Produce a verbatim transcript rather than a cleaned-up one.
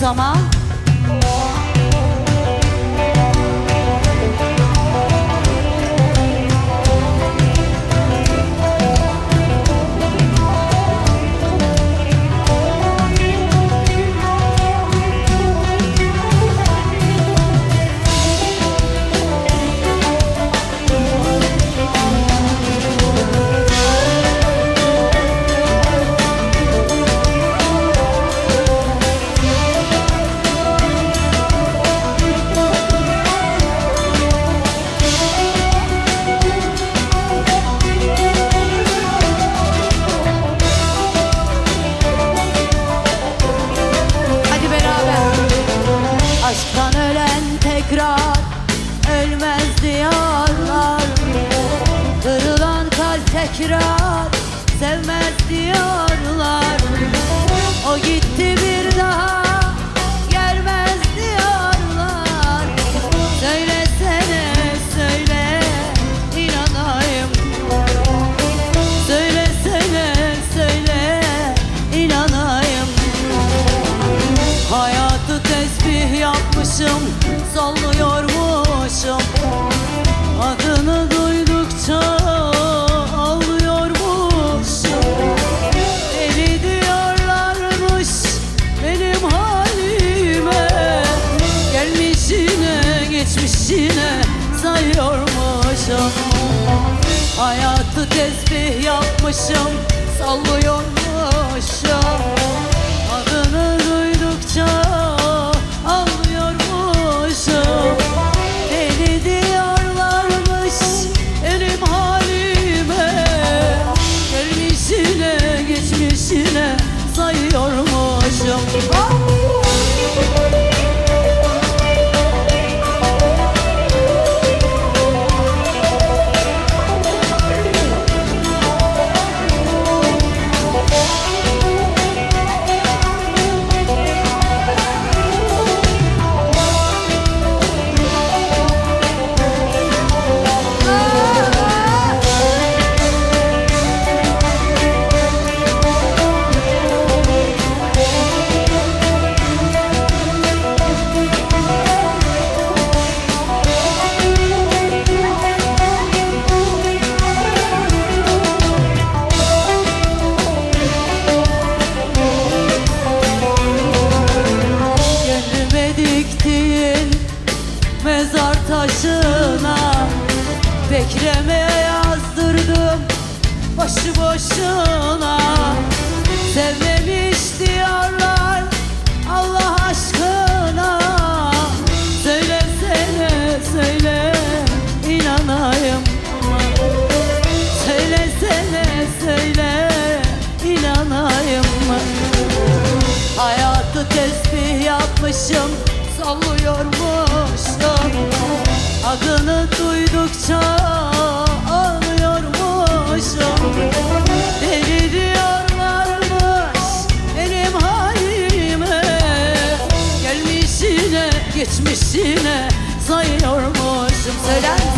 zaman. Aşktan ölen tekrar ölmez diyorlar. Kırılan kalp tekrar sevmez diyorlar. O gitti bir daha gelmez diyorlar. Söylesene söyle inanayım. Söylesene söyle inanayım. Hayatı tesbih yapmışım, sallıyormuşum. Adını duydukça ağlıyormuşum. Deli diyorlarmış benim halime. Gelmişine geçmişine sayıyormuşum. Hayatı tesbih yapmışım, sallıyormuşum. Adını duydukça ağlıyormuşum. Deli diyorlarmış benim halime. Gelmişine geçmişine sayıyormuşum. Mezar taşına Bekrem'e yazdırdım başı boşuna. Sevmemiş diyorlar Allah aşkına. Söylesene söyle inanayım. Söylesene söyle inanayım. Hayatı tesbih yapmışım, sallıyormuşum. Adını duydukça ağlıyormuşum. Deli diyorlarmış benim halime. Gelmişine geçmişine sayıyormuşum. Söyler